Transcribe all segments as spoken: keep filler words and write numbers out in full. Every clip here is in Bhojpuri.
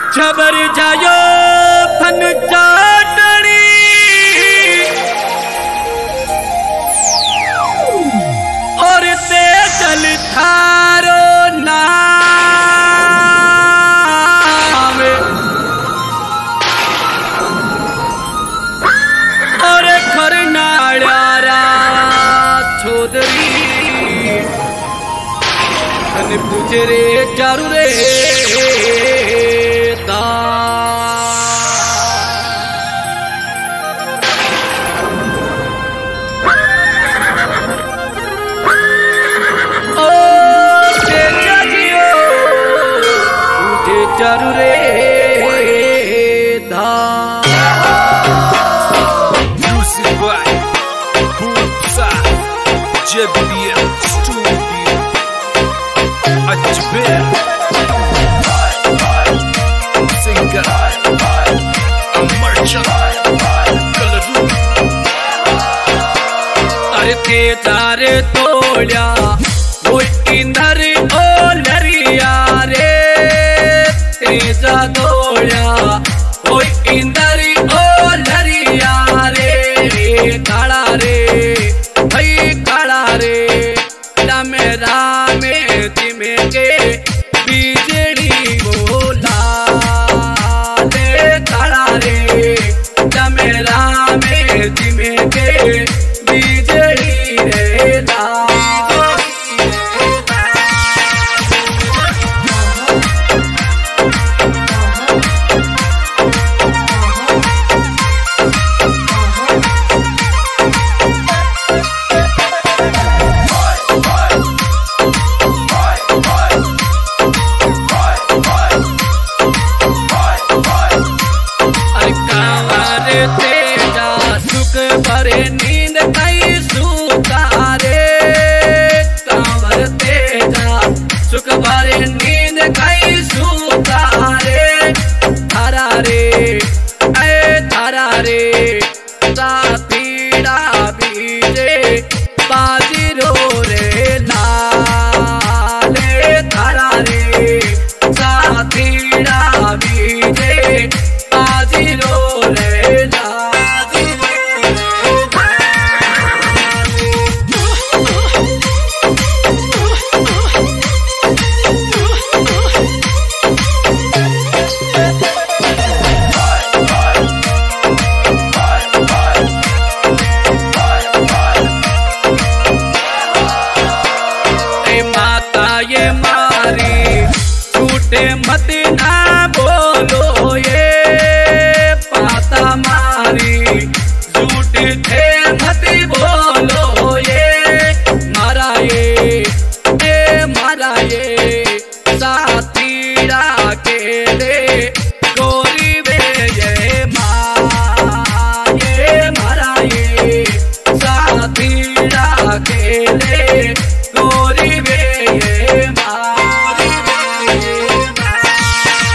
छबर जायो फन चाटणी और ते चल थारो नाम और खरनाड़ा छोदरी अन पुजरे चारू रे दा ओ ते जागियो तुझे चारू रे दा Music by Boomsa J B M Studio Ajmer Singer Merchant Kalaru अरे ते तारे तोड़ा वो इंदर ओ लरिया रे तेजा तोड़ा वो इंदर ओ लरिया रे काला रे भाई काला रे रामे रामे तिमे के बिजली बोला ले काला रे रामे रामे तिमे के बिजली रे ला तेजा सुख भरे नींद कई सुतारे कांवर तेजा सुख भरे नींद कई सुतारे धारा रे ऐ धारा रे साथीड़ा बीजे बाजीरो रे लाले धारा रे साथीड़ा बीजे बाजीरो रे ये मारी झूठे मत ना बोलो ये पाता मारी झूठे थे मत बोलो ये मारा ये ए मारा ये साथीड़ा के ले गोरी वे ये माँ ये मारा ये साथीड़ा के ले गोरी वे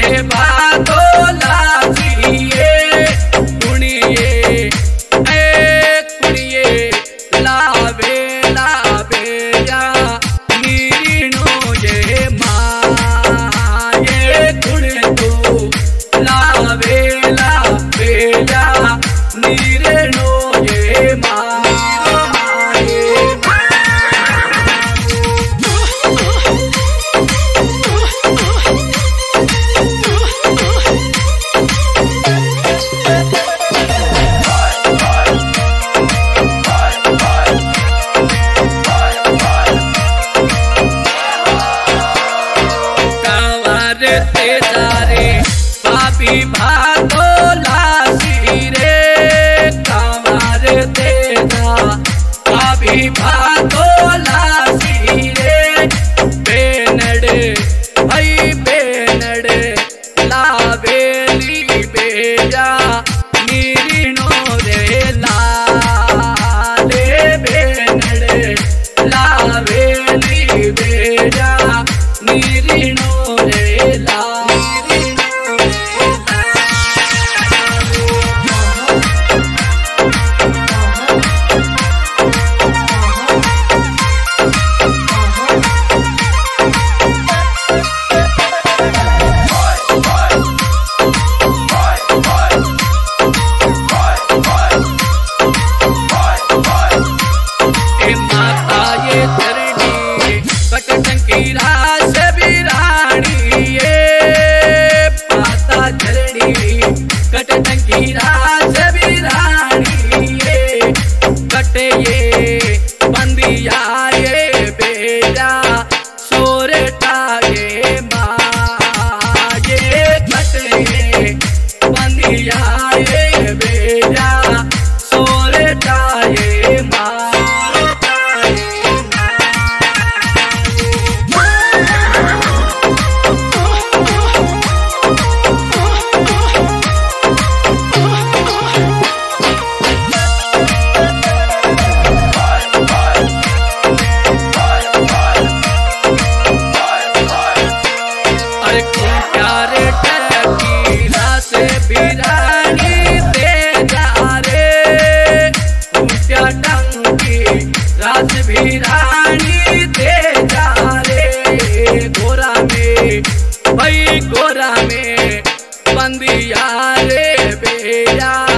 ये भादो लासिए कुणिए ए कुणिए लावे लावे या नीरिणो ये माँ ये कुण तो लावे लावे या नीरिणो ये माँ पापी भादो लासी रे कांवर तेरा पापी भादो लासी रे बेनड़े भाई बेनड़े लावेली बेजा नीरिणो रे लाले बेनड़े लावेली बेजा नीरिणो रे ला रानी दे जा रे गोरा में भाई गोरा में बंदिया रे बेया